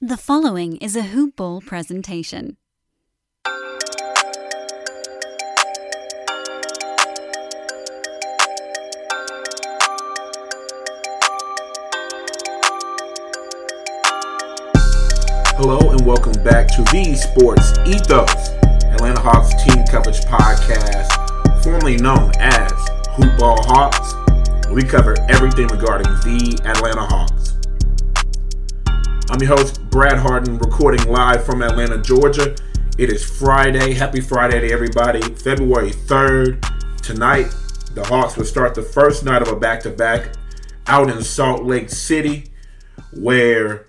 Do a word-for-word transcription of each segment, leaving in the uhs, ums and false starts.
The following is a Hoop Ball presentation. Hello and welcome back to the Sports Ethos, Atlanta Hawks team coverage podcast, formerly known as Hoop Ball Hawks. We cover everything regarding the Atlanta Hawks. I'm your host, Brad Harden, recording live from Atlanta, Georgia. It is Friday. Happy Friday to everybody. February third. Tonight, the Hawks will start the first night of a back-to-back out in Salt Lake City, where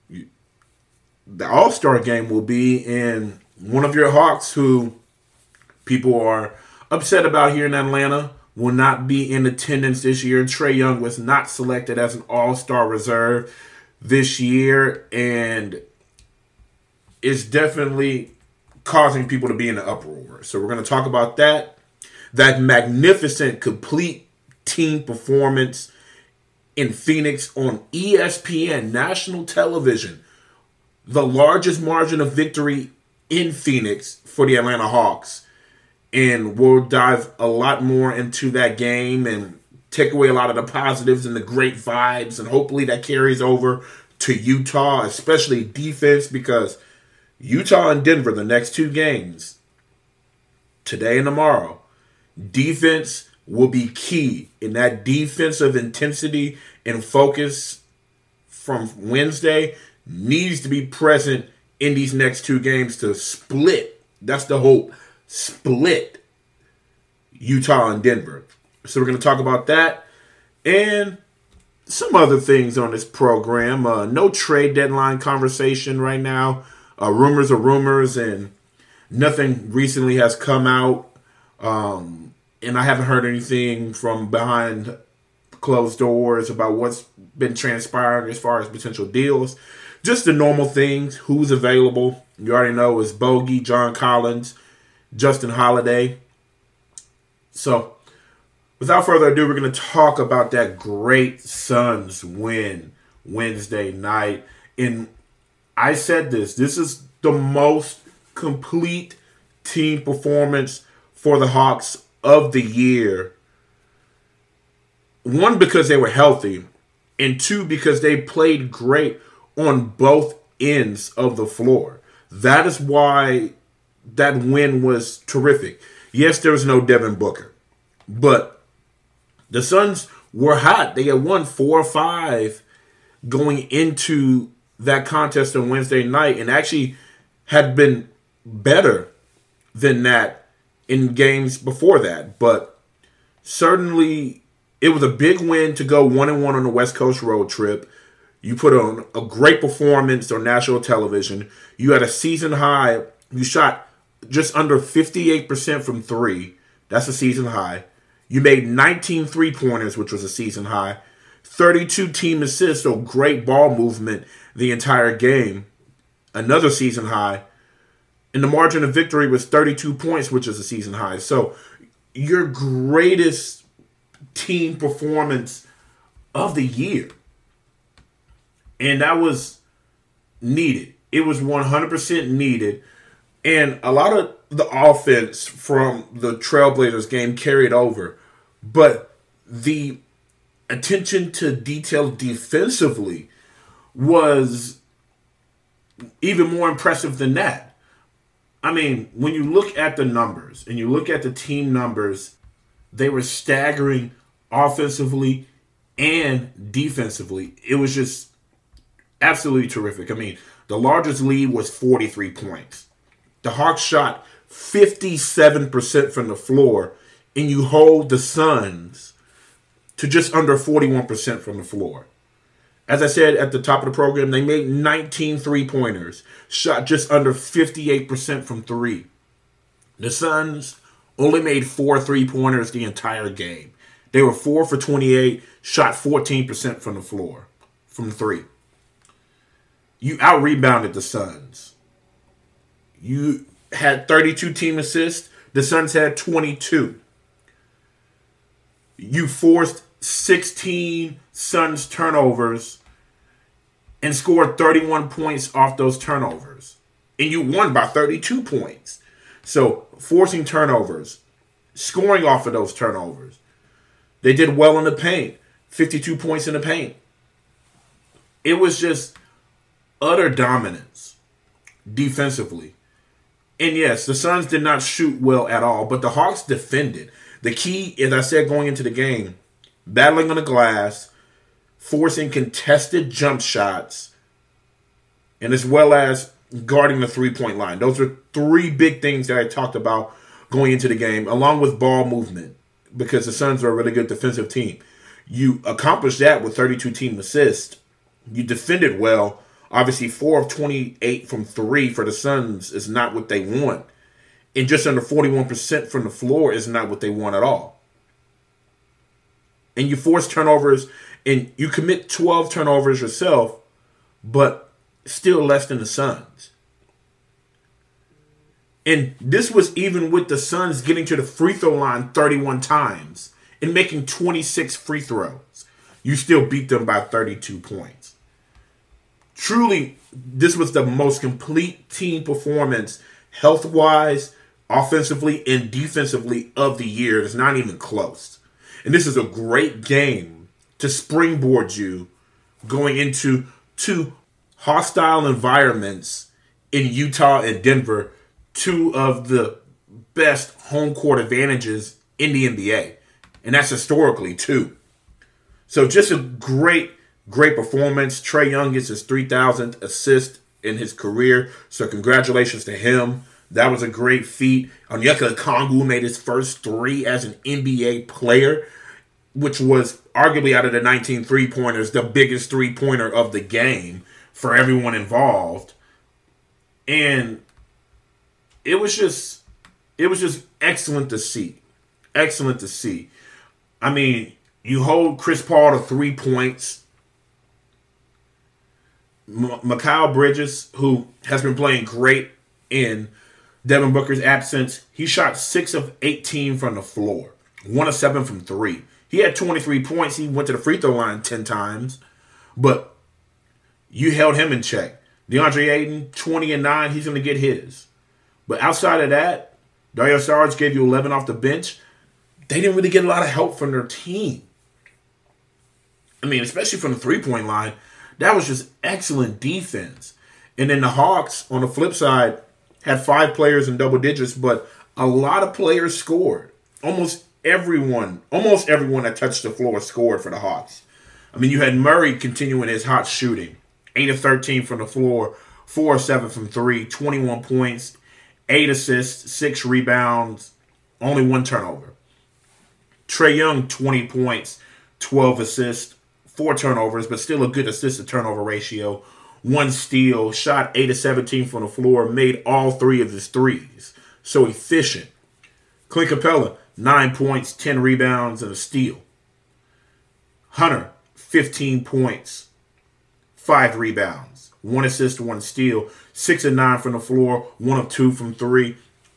the All-Star game will be, in one of your Hawks who people are upset about here in Atlanta will not be in attendance this year. Trae Young was not selected as an All-Star reserve this year, and it's definitely causing people to be in an uproar. So we're going to talk about that, that magnificent, complete team performance in Phoenix on E S P N, national television. The largest margin of victory in Phoenix for the Atlanta Hawks. And we'll dive a lot more into that game and take away a lot of the positives and the great vibes. And hopefully that carries over to Utah, especially defense, because Utah and Denver, the next two games, today and tomorrow, defense will be key. In that defensive intensity and focus from Wednesday needs to be present in these next two games to split. That's the hope. Split Utah and Denver. So we're going to talk about that and some other things on this program. Uh, no trade deadline conversation right now. Uh, rumors are rumors, and nothing recently has come out. Um, and I haven't heard anything from behind closed doors about what's been transpiring as far as potential deals. Just the normal things. Who's available? You already know is Bogey, John Collins, Justin Holiday. So, without further ado, we're going to talk about that great Suns win Wednesday night. And I said this, this is the most complete team performance for the Hawks of the year. One, because they were healthy, and two, because they played great on both ends of the floor. That is why that win was terrific. Yes, there was no Devin Booker, but the Suns were hot. They had won four or five going into that contest on Wednesday night, and actually had been better than that in games before that. But certainly it was a big win to go one and one on the West Coast road trip. You put on a great performance on national television. You had a season high. You shot just under fifty-eight percent from three. That's a season high. You made nineteen three-pointers, which was a season high. thirty-two team assists, so great ball movement the entire game. Another season high. And the margin of victory was thirty-two points, which is a season high. So your greatest team performance of the year. And that was needed. It was one hundred percent needed. And a lot of the offense from the Trailblazers game carried over. But the attention to detail defensively was even more impressive than that. I mean, when you look at the numbers and you look at the team numbers, they were staggering offensively and defensively. It was just absolutely terrific. I mean, the largest lead was forty-three points. The Hawks shot fifty-seven percent from the floor, and you hold the Suns to just under forty-one percent from the floor. As I said at the top of the program, they made nineteen three-pointers, shot just under fifty-eight percent from three. The Suns only made four three-pointers the entire game. They were four for twenty-eight, shot fourteen percent from the floor, from three. You out-rebounded the Suns. You had thirty-two team assists. The Suns had twenty-two. You forced sixteen Suns turnovers and scored thirty-one points off those turnovers. And you won by thirty-two points. So, forcing turnovers, scoring off of those turnovers. They did well in the paint. fifty-two points in the paint. It was just utter dominance defensively. And yes, the Suns did not shoot well at all, but the Hawks defended. The key, as I said going into the game, battling on the glass, forcing contested jump shots, and as well as guarding the three-point line. Those are three big things that I talked about going into the game, along with ball movement, because the Suns are a really good defensive team. You accomplished that with thirty-two team assists. You defended well. Obviously, four of twenty-eight from three for the Suns is not what they want. And just under forty-one percent from the floor is not what they want at all. And you force turnovers, and you commit twelve turnovers yourself, but still less than the Suns. And this was even with the Suns getting to the free throw line thirty-one times and making twenty-six free throws. You still beat them by thirty-two points. Truly, this was the most complete team performance, health-wise, offensively, and defensively of the year. It's not even close. And this is a great game to springboard you going into two hostile environments in Utah and Denver, two of the best home court advantages in the N B A. And that's historically, too. So just a great, great performance. Trae Young gets his three thousandth assist in his career. So congratulations to him. That was a great feat. Onyeka Okongwu made his first three as an N B A player, which was arguably out of the nineteen three-pointers, the biggest three-pointer of the game for everyone involved. And it was just, it was just excellent to see. Excellent to see. I mean, you hold Chris Paul to three points. M- Mikal Bridges, who has been playing great in Devin Booker's absence, he shot six of eighteen from the floor. one of seven from three. He had twenty-three points. He went to the free throw line ten times. But you held him in check. DeAndre Ayton, twenty and nine. He's going to get his. But outside of that, Dario Saric gave you eleven off the bench. They didn't really get a lot of help from their team. I mean, especially from the three-point line. That was just excellent defense. And then the Hawks, on the flip side, had five players in double digits, but a lot of players scored. Almost everyone, almost everyone that touched the floor scored for the Hawks. I mean, you had Murray continuing his hot shooting. eight of thirteen from the floor, four of seven from three, twenty-one points, eight assists, six rebounds, only one turnover. Trae Young, twenty points, twelve assists, four turnovers, but still a good assist-to-turnover ratio. One steal, shot eight of seventeen from the floor, made all three of his threes. So efficient. Clint Capella, nine points, ten rebounds, and a steal. Hunter, fifteen points, five rebounds, one assist, one steal, six and nine from the floor, one of two from three.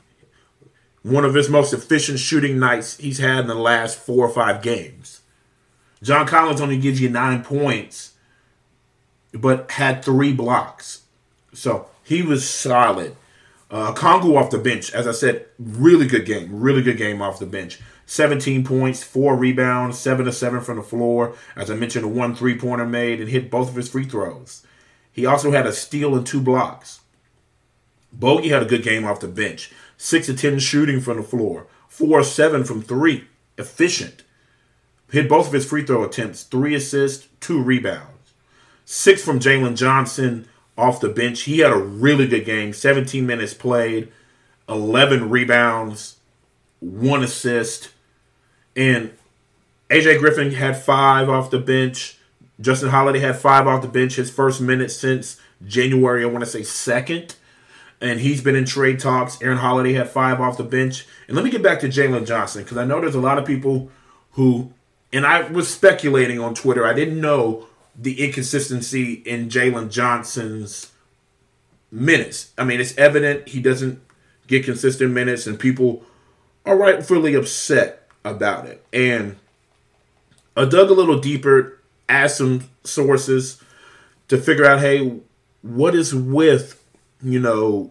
One of his most efficient shooting nights he's had in the last four or five games. John Collins only gives you nine points, but had three blocks. So he was solid. Uh, Kongu off the bench, as I said, really good game. Really good game off the bench. seventeen points, four rebounds, seven to seven from the floor. As I mentioned, a one three-pointer made and hit both of his free throws. He also had a steal and two blocks. Bogey had a good game off the bench. six of ten shooting from the floor. four of seven from three. Efficient. Hit both of his free throw attempts. three assists, two rebounds. six from Jalen Johnson off the bench. He had a really good game. seventeen minutes played. eleven rebounds. one assist. And A J Griffin had five off the bench. Justin Holiday had five off the bench. His first minute since January, I want to say second. And he's been in trade talks. Aaron Holiday had five off the bench. And let me get back to Jalen Johnson, because I know there's a lot of people who, and I was speculating on Twitter, I didn't know the inconsistency in Jalen Johnson's minutes. I mean, it's evident he doesn't get consistent minutes, and people are rightfully upset about it. And I dug a little deeper, asked some sources, to figure out, hey, what is with, you know,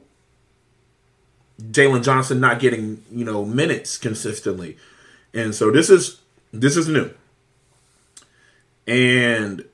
Jalen Johnson not getting, you know, minutes consistently. And so this is this is new. And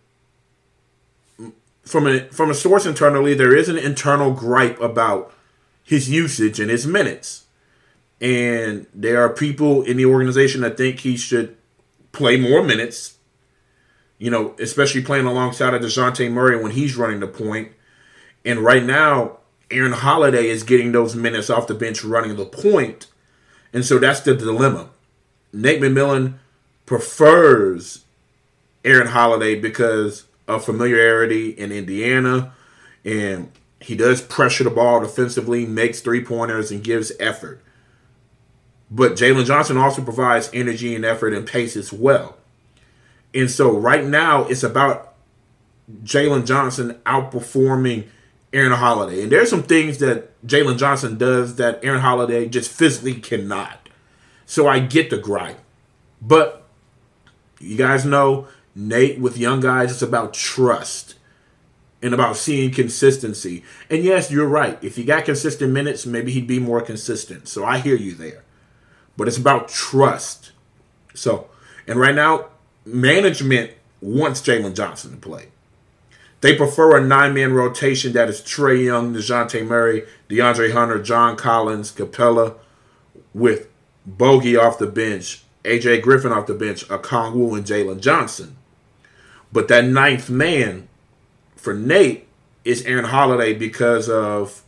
from a from a source internally, there is an internal gripe about his usage and his minutes. And there are people in the organization that think he should play more minutes, you know, especially playing alongside of DeJounte Murray when he's running the point. And right now, Aaron Holiday is getting those minutes off the bench running the point. And so that's the dilemma. Nate McMillan prefers Aaron Holiday because of familiarity in Indiana. And he does pressure the ball defensively, makes three-pointers, and gives effort. But Jalen Johnson also provides energy and effort and pace as well. And so right now, it's about Jalen Johnson outperforming Aaron Holiday. And there's some things that Jalen Johnson does that Aaron Holiday just physically cannot. So I get the gripe. But you guys know, Nate, with young guys, it's about trust and about seeing consistency. And yes, you're right. If he got consistent minutes, maybe he'd be more consistent. So I hear you there. But it's about trust. So, and right now, management wants Jalen Johnson to play. They prefer a nine-man rotation that is Trae Young, DeJounte Murray, DeAndre Hunter, John Collins, Capella, with Bogey off the bench, A J Griffin off the bench, Okongwu, and Jalen Johnson. But that ninth man for Nate is Aaron Holiday because of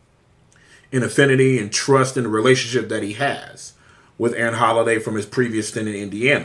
an affinity and trust in the relationship that he has with Aaron Holiday from his previous stint in Indiana.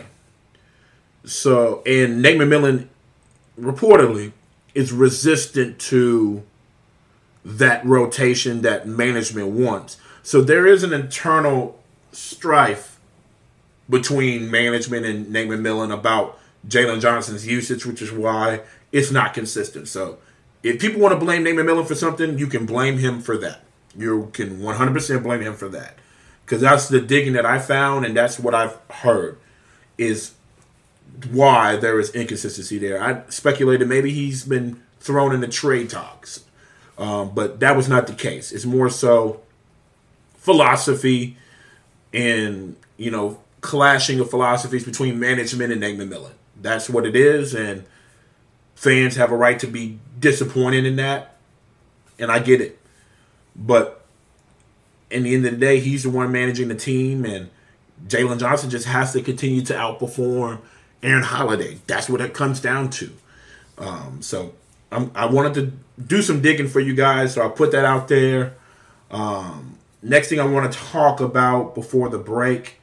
So, and Nate McMillan reportedly is resistant to that rotation that management wants. So there is an internal strife between management and Nate McMillan about Jalen Johnson's usage, which is why it's not consistent. So if people want to blame Nate McMillan for something, you can blame him for that. You can one hundred percent blame him for that. Because that's the digging that I found, and that's what I've heard, is why there is inconsistency there. I speculated maybe he's been thrown into trade talks. Um, but that was not the case. It's more so philosophy and, you know, clashing of philosophies between management and Nate McMillan. That's what it is, and fans have a right to be disappointed in that, and I get it. But in the end of the day, he's the one managing the team, and Jalen Johnson just has to continue to outperform Aaron Holiday. That's what it comes down to. Um, so I'm, I wanted to do some digging for you guys, so I'll put that out there. Um, next thing I want to talk about before the break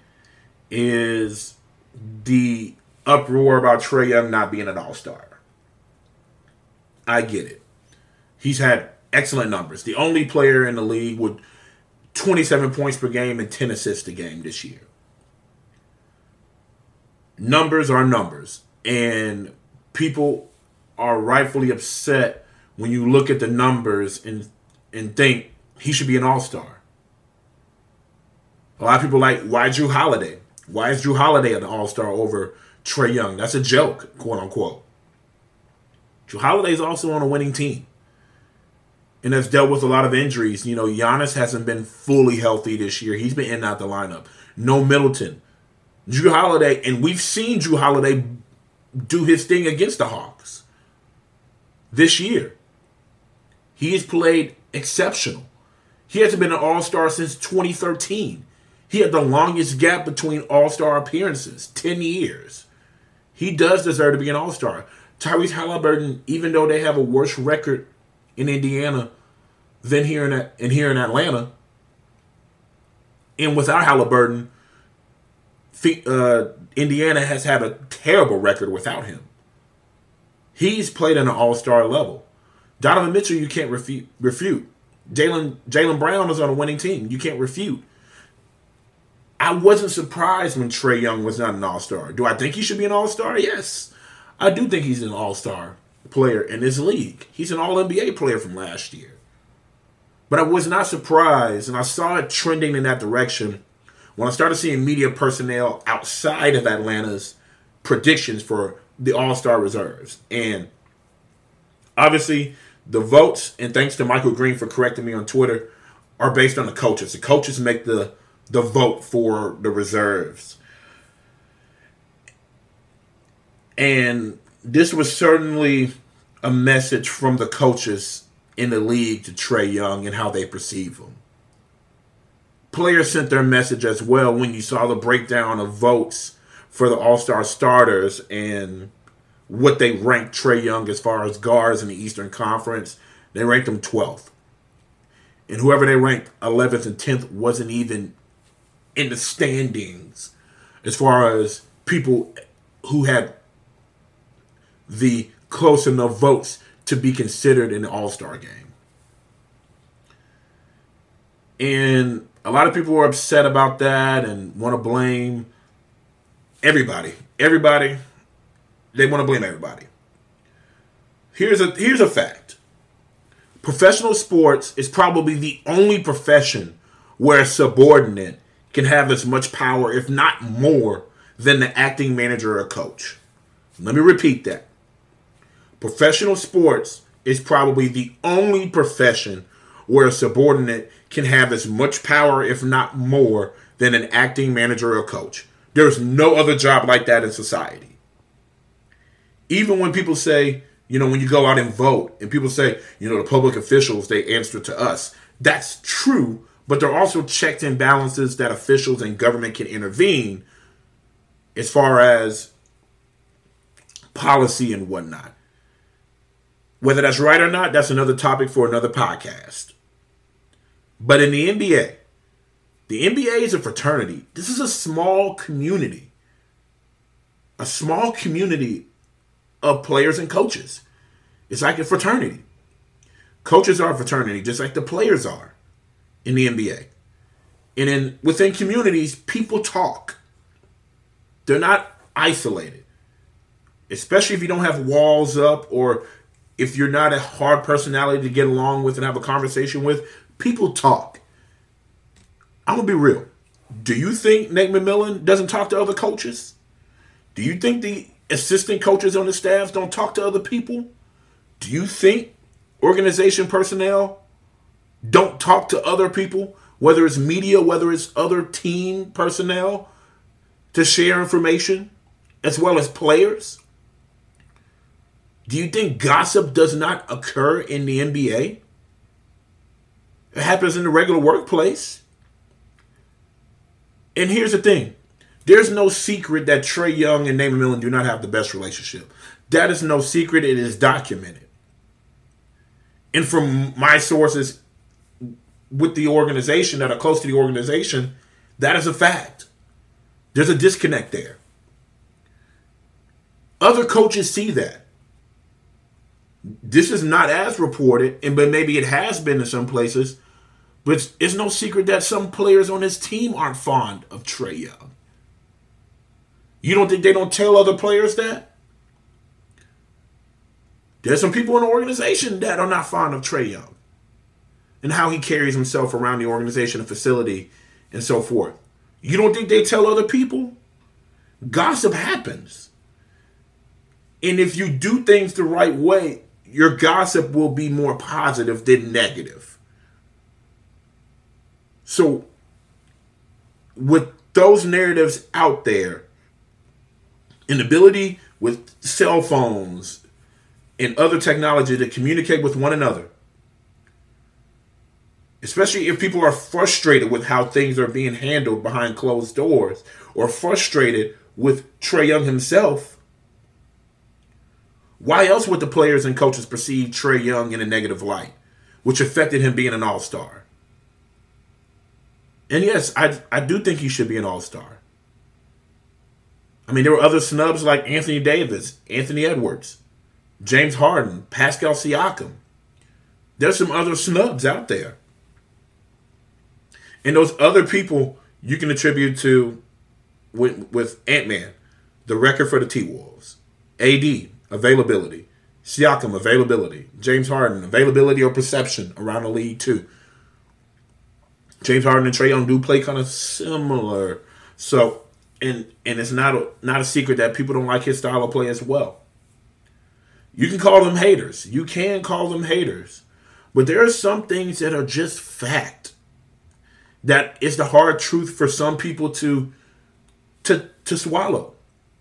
is the uproar about Trae Young not being an all-star. I get it. He's had excellent numbers. The only player in the league with twenty-seven points per game and ten assists a game this year. Numbers are numbers. And people are rightfully upset when you look at the numbers and and think he should be an all-star. A lot of people are like, why Jrue Holiday? Why is Jrue Holiday an all-star over Trae Young? That's a joke, quote-unquote. Jrue Holiday is also on a winning team and has dealt with a lot of injuries. You know, Giannis hasn't been fully healthy this year. He's been in and out the lineup. No Middleton. Jrue Holiday, and we've seen Jrue Holiday do his thing against the Hawks this year. He has played exceptional. He hasn't been an all-star since twenty thirteen. He had the longest gap between all-star appearances, ten years. He does deserve to be an all-star. Tyrese Halliburton, even though they have a worse record in Indiana than here in, and here in Atlanta, and without Halliburton, uh, Indiana has had a terrible record without him. He's played at an all-star level. Donovan Mitchell, you can't refute. refute. Jaylen Jaylen Brown is on a winning team. You can't refute. I wasn't surprised when Trae Young was not an all-star. Do I think he should be an all-star? Yes. I do think he's an all-star player in this league. He's an all N B A player from last year. But I was not surprised, and I saw it trending in that direction when I started seeing media personnel outside of Atlanta's predictions for the all-star reserves. And Obviously, the votes, and thanks to Michael Green for correcting me on Twitter, are based on the coaches. The coaches make the, the vote for the reserves. And this was certainly a message from the coaches in the league to Trae Young and how they perceive him. Players sent their message as well when you saw the breakdown of votes for the All-Star starters and what they ranked Trae Young as far as guards in the Eastern Conference. They ranked him twelfth. And whoever they ranked eleventh and tenth wasn't even in the standings as far as people who had the close enough votes to be considered in the All-Star game. And a lot of people were upset about that and want to blame everybody. Everybody. They want to blame everybody. Here's a here's a fact. Professional sports is probably the only profession where a subordinate can have as much power, if not more, than the acting manager or coach. Let me repeat that. Professional sports is probably the only profession where a subordinate can have as much power, if not more, than an acting manager or coach. There's no other job like that in society. Even when people say, you know, when you go out and vote, and people say, you know, the public officials, they answer to us. That's true, but there are also checks and balances that officials and government can intervene as far as policy and whatnot. Whether that's right or not, that's another topic for another podcast. But in the N B A, the N B A is a fraternity. This is a small community. A small community of players and coaches. It's like a fraternity. Coaches are a fraternity, just like the players are in the N B A. And in within communities, people talk. They're not isolated. Especially if you don't have walls up or if you're not a hard personality to get along with and have a conversation with, people talk. I'm going to be real. Do you think Nate McMillan doesn't talk to other coaches? Do you think the assistant coaches on the staffs don't talk to other people? Do you think organization personnel don't talk to other people, whether it's media, whether it's other team personnel, to share information, as well as players? Do you think gossip does not occur in the N B A? It happens in the regular workplace. And here's the thing. There's no secret that Trae Young and Nate McMillan do not have the best relationship. That is no secret. It is documented. And from my sources with the organization that are close to the organization, that is a fact. There's a disconnect there. Other coaches see that. This is not as reported, and but maybe it has been in some places, but it's, it's no secret that some players on his team aren't fond of Trae Young. You don't think they don't tell other players that? There's some people in the organization that are not fond of Trae Young and how he carries himself around the organization and facility and so forth. You don't think they tell other people? Gossip happens. And if you do things the right way, your gossip will be more positive than negative. So, with those narratives out there, an ability with cell phones and other technology to communicate with one another, especially if people are frustrated with how things are being handled behind closed doors or frustrated with Trae Young himself, why else would the players and coaches perceive Trae Young in a negative light, which affected him being an all-star? And yes, I, I do think he should be an all-star. I mean, there were other snubs like Anthony Davis, Anthony Edwards, James Harden, Pascal Siakam. There's some other snubs out there. And those other people you can attribute to with, with Ant-Man, the record for the T-Wolves, A D, availability, Siakam, availability, James Harden, availability or perception around the league too. James Harden and Trae Young do play kind of similar. So, and and it's not a, not a secret that people don't like his style of play as well. You can call them haters. You can call them haters. But there are some things that are just fact. That is the hard truth for some people to, to, to swallow.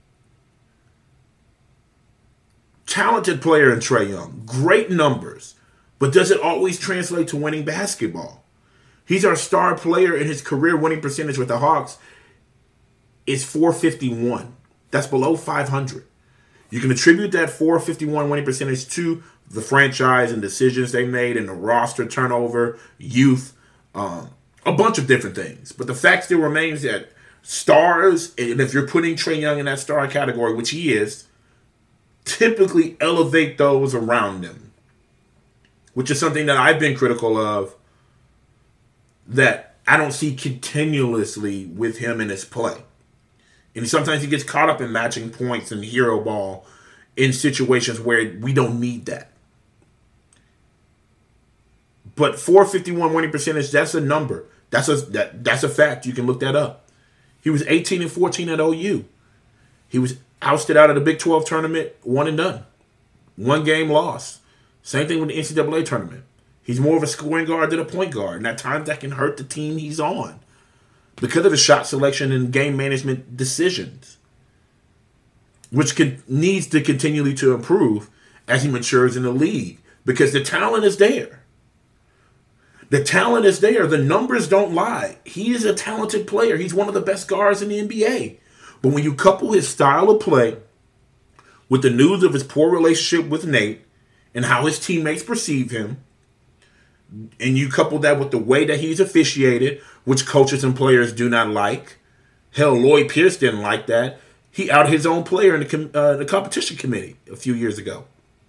Talented player in Trae Young. Great numbers. But does it always translate to winning basketball? He's our star player, and his career winning percentage with the Hawks is four fifty-one. That's below five hundred. You can attribute that four fifty-one winning percentage to the franchise and decisions they made and the roster turnover, youth, um, a bunch of different things. But the fact still remains that stars, and if you're putting Trae Young in that star category, which he is, typically elevate those around them, which is something that I've been critical of that I don't see continuously with him in his play. And sometimes he gets caught up in matching points and hero ball in situations where we don't need that. But four fifty-one winning percentage, that's a number. That's a that, that's a fact. You can look that up. He was eighteen and fourteen at O U. He was ousted out of the Big twelve tournament, one and done. One game lost. Same thing with the N C double A tournament. He's more of a scoring guard than a point guard. And at times that can hurt the team he's on because of his shot selection and game management decisions, which can, needs to continually to improve as he matures in the league because the talent is there. The talent is there. The numbers don't lie. He is a talented player. He's one of the best guards in the N B A. But when you couple his style of play with the news of his poor relationship with Nate and how his teammates perceive him, and you couple that with the way that he's officiated, which coaches and players do not like. Hell, Lloyd Pierce didn't like that. He outed his own player in the, com- uh, the competition committee a few years ago.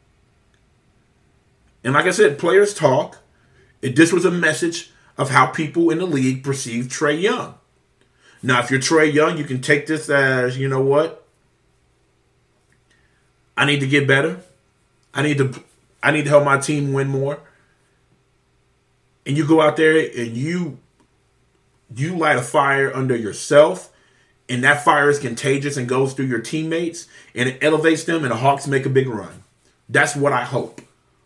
And like I said, players talk. It, this was a message of how people in the league perceive Trae Young. Now, if you're Trae Young, you can take this as, you know what? I need to get better. I need to, I need to help my team win more. And you go out there and you you light a fire under yourself, and that fire is contagious and goes through your teammates, and it elevates them, and the Hawks make a big run. That's what I hope.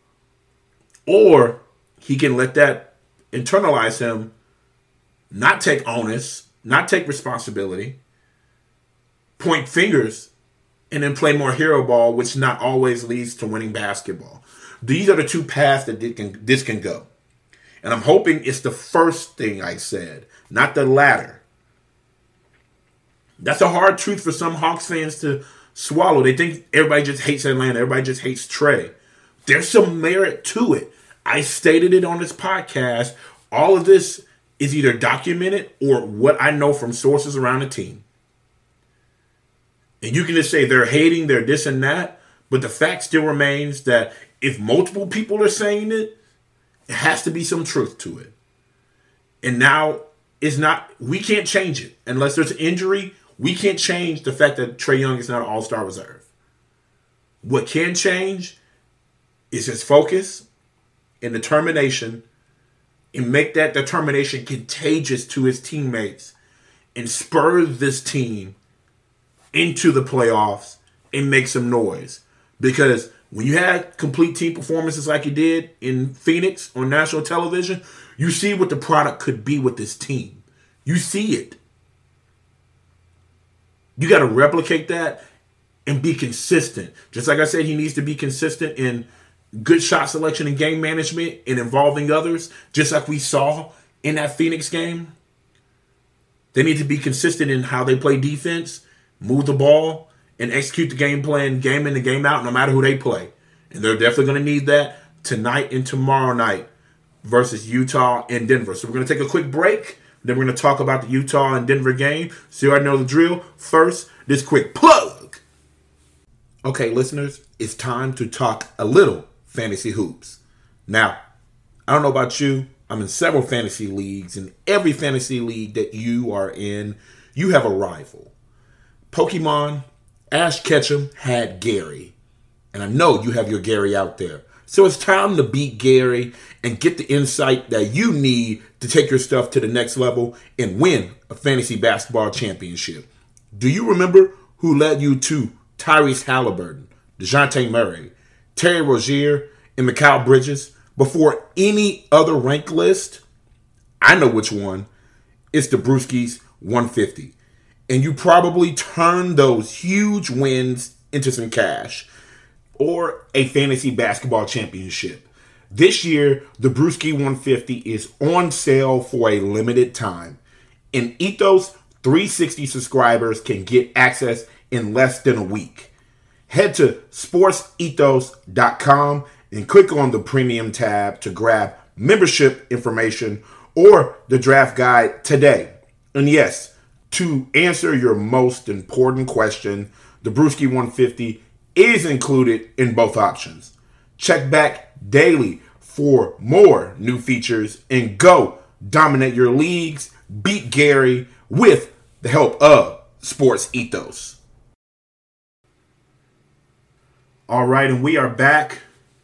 Or he can let that internalize him, not take onus, not take responsibility, point fingers, and then play more hero ball, which not always leads to winning basketball. These are the two paths that this can, this can go. And I'm hoping it's the first thing I said, not the latter. That's a hard truth for some Hawks fans to swallow. They think everybody just hates Atlanta. Everybody just hates Trae. There's some merit to it. I stated it on this podcast. All of this is either documented or what I know from sources around the team. And you can just say they're hating, they're this and that. But the fact still remains that if multiple people are saying it, it has to be some truth to it. And now it's not, we can't change it. Unless there's injury, we can't change the fact that Trae Young is not an all-star reserve. What can change is his focus and determination, and make that determination contagious to his teammates and spur this team into the playoffs and make some noise. Because when you had complete team performances like you did in Phoenix on national television, you see what the product could be with this team. You see it. You got to replicate that and be consistent. Just like I said, he needs to be consistent in good shot selection and game management and involving others, just like we saw in that Phoenix game. They need to be consistent in how they play defense, move the ball, and execute the game plan, game in and game out, no matter who they play. And they're definitely going to need that tonight and tomorrow night versus Utah and Denver. So we're going to take a quick break. Then we're going to talk about the Utah and Denver game. So you already know the drill. First, this quick plug. Okay, listeners, it's time to talk a little fantasy hoops. Now, I don't know about you. I'm in several fantasy leagues. In every fantasy league that you are in, you have a rival. Pokemon Ash Ketchum had Gary. And I know you have your Gary out there. So it's time to beat Gary and get the insight that you need to take your stuff to the next level and win a fantasy basketball championship. Do you remember who led you to Tyrese Halliburton, DeJounte Murray, Terry Rozier, and Mikal Bridges before any other rank list, I know which one. It's the Brewskis one fifty. And you probably turn those huge wins into some cash or a fantasy basketball championship. This year, the Brewski one fifty is on sale for a limited time. And Ethos three sixty subscribers can get access in less than a week. Head to sports ethos dot com and click on the premium tab to grab membership information or the draft guide today. And yes, to answer your most important question, the Brewski one fifty is included in both options. Check back daily for more new features and go dominate your leagues, beat Gary with the help of Sports Ethos. All right, and we are back.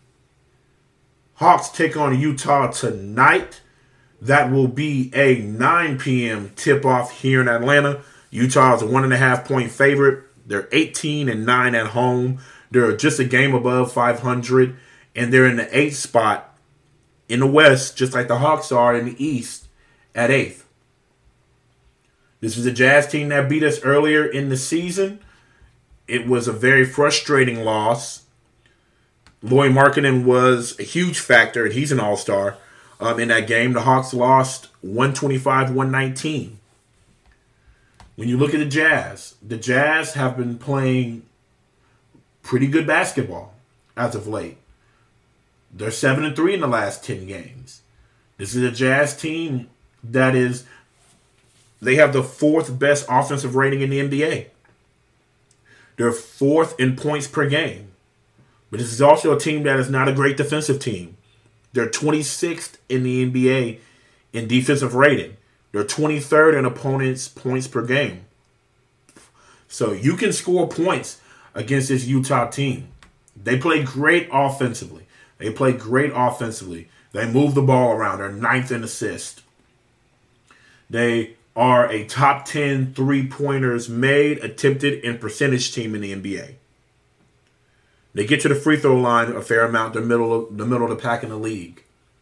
Hawks take on Utah tonight. That will be a nine p.m. tip-off here in Atlanta. Utah is a one and a half point favorite. They're eighteen and nine at home. They're just a game above five hundred, and they're in the eighth spot in the West, just like the Hawks are in the East at eighth. This is a Jazz team that beat us earlier in the season. It was a very frustrating loss. Lauri Markkanen was a huge factor, and he's an all-star. Um, in that game, the Hawks lost one twenty-five to one nineteen. When you look at the Jazz, the Jazz have been playing pretty good basketball as of late. They're seven and three in the last ten games. This is a Jazz team that is, they have the fourth best offensive rating in the N B A. They're fourth in points per game. But this is also a team that is not a great defensive team. They're twenty-sixth in the N B A in defensive rating. They're twenty-third in opponents' points per game. So you can score points against this Utah team. They play great offensively. They play great offensively. They move the ball around. They're ninth in assists. They are a top ten three-pointers made, attempted, and percentage team in the N B A. They get to the free throw line a fair amount, the middle of the middle of the pack in the league.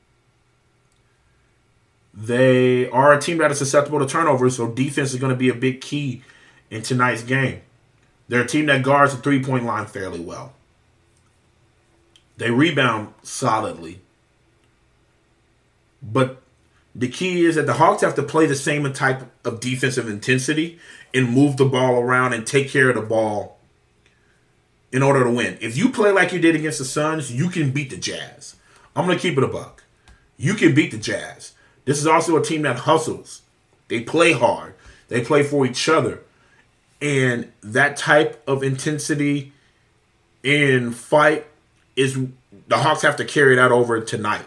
They are a team that is susceptible to turnovers, so defense is going to be a big key in tonight's game. They're a team that guards the three-point line fairly well. They rebound solidly. But the key is that the Hawks have to play the same type of defensive intensity and move the ball around and take care of the ball in order to win. If you play like you did against the Suns, you can beat the Jazz. I'm going to keep it a buck. You can beat the Jazz. This is also a team that hustles. They play hard. They play for each other. And that type of intensity in fight is the Hawks have to carry that over tonight.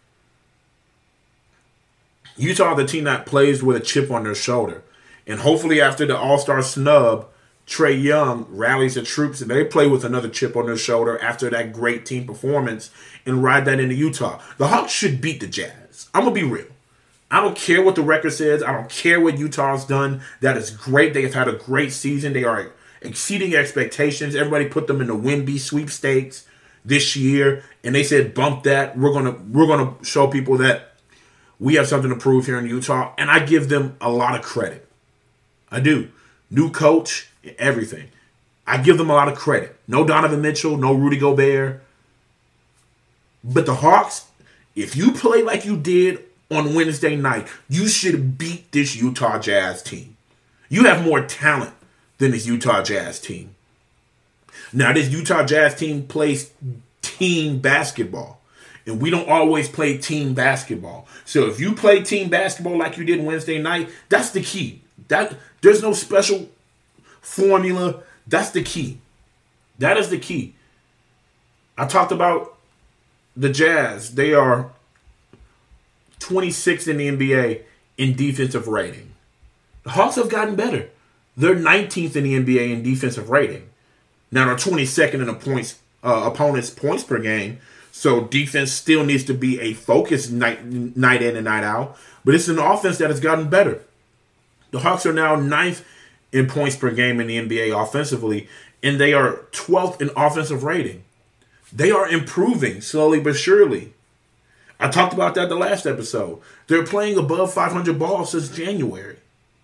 Utah, the team that plays with a chip on their shoulder. And hopefully after the All-Star snub, Trae Young rallies the troops and they play with another chip on their shoulder after that great team performance and ride that into Utah. The Hawks should beat the Jazz. I'm going to be real. I don't care what the record says. I don't care what Utah's done. That is great. They have had a great season. They are exceeding expectations. Everybody put them in the Wemby sweepstakes this year, and they said, bump that. We're gonna we're gonna show people that we have something to prove here in Utah, and I give them a lot of credit. I do. New coach, everything. I give them a lot of credit. No Donovan Mitchell, no Rudy Gobert. But the Hawks, if you play like you did on Wednesday night, you should beat this Utah Jazz team. You have more talent than this Utah Jazz team. Now, this Utah Jazz team plays team basketball. And we don't always play team basketball. So if you play team basketball like you did Wednesday night, that's the key. That there's no special formula. That's the key. That is the key. I talked about the Jazz. They are twenty-sixth in the N B A in defensive rating. The Hawks have gotten better. They're nineteenth in the N B A in defensive rating. Now they're twenty-second in the points uh, opponents' points per game. So defense still needs to be a focus night night in and night out. But it's an offense that has gotten better. The Hawks are now ninth in points per game in the N B A offensively, and they are twelfth in offensive rating. They are improving slowly but surely. I talked about that the last episode. They're playing above five hundred balls since January.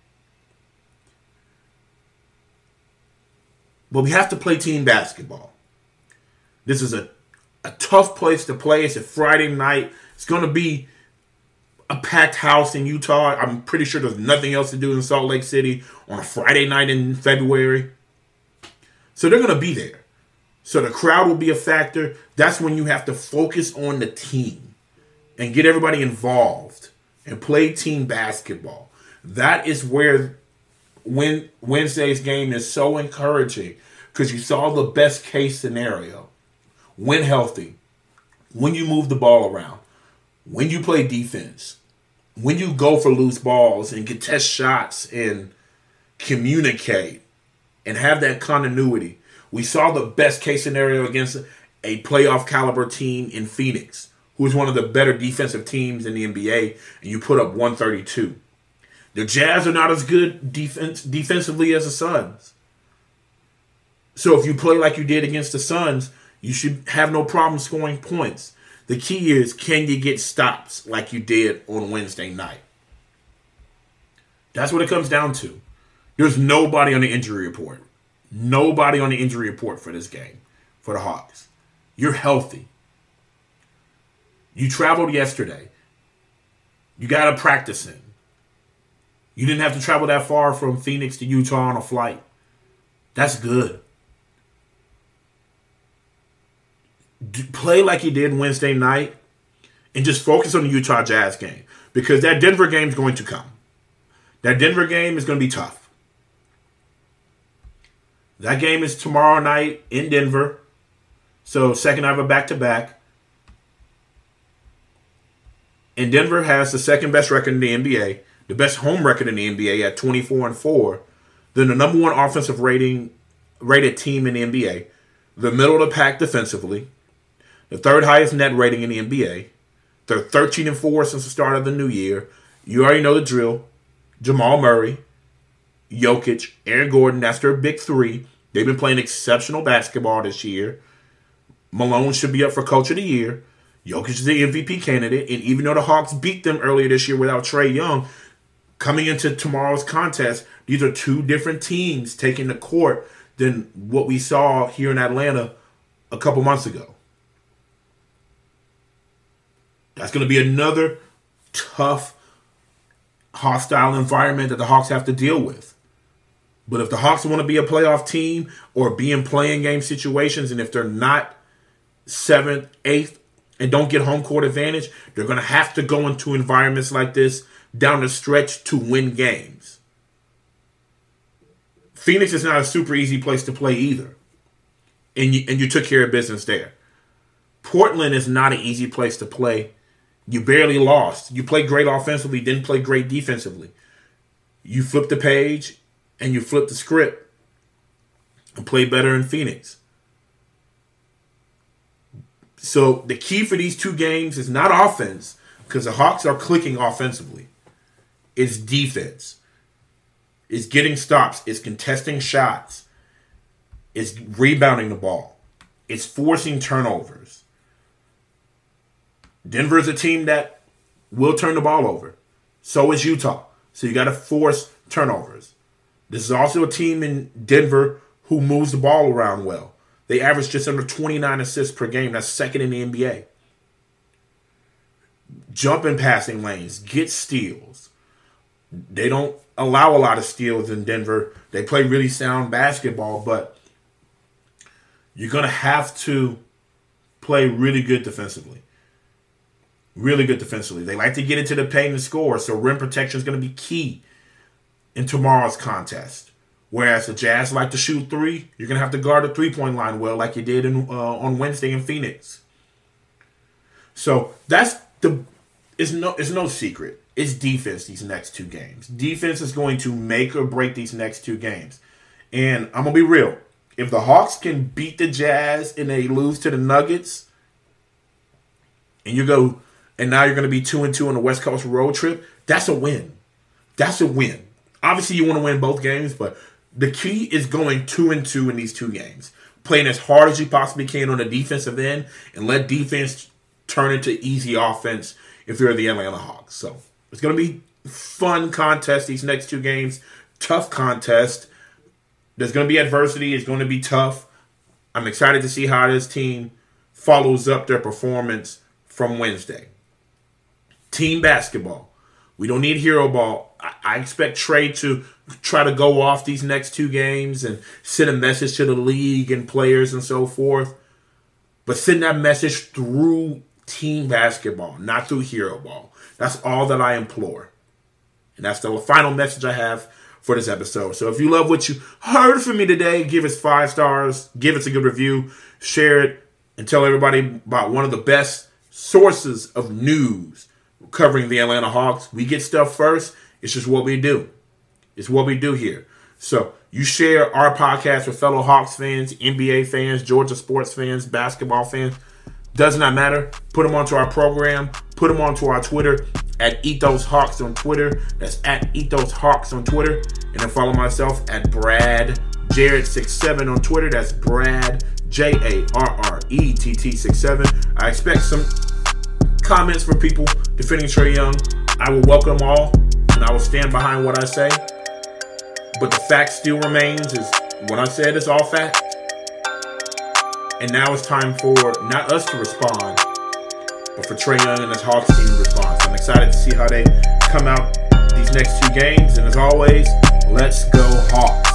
But we have to play team basketball. This is a, a tough place to play. It's a Friday night. It's going to be a packed house in Utah. I'm pretty sure there's nothing else to do in Salt Lake City on a Friday night in February. So they're going to be there. So the crowd will be a factor. That's when you have to focus on the team and get everybody involved and play team basketball. That is where when Wednesday's game is so encouraging, because you saw the best case scenario. When healthy, when you move the ball around, when you play defense, when you go for loose balls and contest shots and communicate and have that continuity. We saw the best case scenario against a playoff caliber team in Phoenix, who is one of the better defensive teams in the N B A, and you put up one thirty-two. The Jazz are not as good defense defensively as the Suns. So if you play like you did against the Suns, you should have no problem scoring points. The key is, can you get stops like you did on Wednesday night? That's what it comes down to. There's nobody on the injury report. Nobody on the injury report for this game, for the Hawks. You're healthy. You traveled yesterday. You got to practice in. You didn't have to travel that far from Phoenix to Utah on a flight. That's good. D- play like you did Wednesday night and just focus on the Utah Jazz game, because that Denver game is going to come. That Denver game is going to be tough. That game is tomorrow night in Denver. So second night of a back-to-back. And Denver has the second best record in the N B A, the best home record in the N B A at twenty-four and four. They're the number one offensive rating rated team in the N B A. The middle of the pack defensively. The third highest net rating in the N B A. They're thirteen and four since the start of the new year. You already know the drill. Jamal Murray, Jokic, Aaron Gordon, that's their big three. They've been playing exceptional basketball this year. Malone should be up for Coach of the Year. Jokic is the M V P candidate. And even though the Hawks beat them earlier this year without Trae Young, coming into tomorrow's contest, these are two different teams taking the court than what we saw here in Atlanta a couple months ago. That's going to be another tough, hostile environment that the Hawks have to deal with. But if the Hawks want to be a playoff team or be in playing game situations, and if they're not seventh, eighth, and don't get home court advantage, they're going to have to go into environments like this down the stretch to win games. Phoenix is not a super easy place to play either. And you, and you took care of business there. Portland is not an easy place to play. You barely lost. You played great offensively, didn't play great defensively. You flipped the page and you flipped the script and played better in Phoenix. So the key for these two games is not offense, because the Hawks are clicking offensively. It's defense. It's getting stops. It's contesting shots. It's rebounding the ball. It's forcing turnovers. Denver is a team that will turn the ball over. So is Utah. So you got to force turnovers. This is also a team in Denver who moves the ball around well. They average just under twenty-nine assists per game. That's second in the N B A. Jump in passing lanes. Get steals. They don't allow a lot of steals in Denver. They play really sound basketball, but you're going to have to play really good defensively. Really good defensively. They like to get into the paint and score, so rim protection is going to be key in tomorrow's contest. Whereas the Jazz like to shoot three, you're going to have to guard the three-point line well like you did in, uh, on Wednesday in Phoenix. So that's the it's no it's no secret. It's defense these next two games. Defense is going to make or break these next two games. And I'm going to be real. If the Hawks can beat the Jazz and they lose to the Nuggets, and you go and now you're going to be two and two on the West Coast road trip, that's a win. That's a win. Obviously, you want to win both games, but the key is going two and two in these two games. playing as hard as you possibly can on the defensive end and let defense turn into easy offense if you're the Atlanta Hawks. So it's going to be fun contest these next two games. Tough contest. There's going to be adversity. It's going to be tough. I'm excited to see how this team follows up their performance from Wednesday. Team basketball. We don't need hero ball. I, I expect Trae to try to go off these next two games and send a message to the league and players and so forth. But send that message through team basketball, not through hero ball. That's all that I implore. And that's the final message I have for this episode. So if you love what you heard from me today, give us five stars, give us a good review, share it, and tell everybody about one of the best sources of news covering the Atlanta Hawks. We get stuff first. It's just what we do. It's what we do here. So you share our podcast with fellow Hawks fans, N B A fans, Georgia sports fans, basketball fans. Does not matter. Put them onto our program. Put them onto our Twitter at Ethos Hawks on Twitter. That's at Ethos Hawks on Twitter. And then follow myself at Brad Jarrett sixty-seven on Twitter. That's Brad J A R R E T T sixty-seven. I expect some comments from people defending Trae Young. I will welcome them all, and I will stand behind what I say. But the fact still remains is what I said is all fact. And now it's time for not us to respond, but for Trae Young and his Hawks team to respond. So I'm excited to see how they come out these next two games. And as always, let's go Hawks.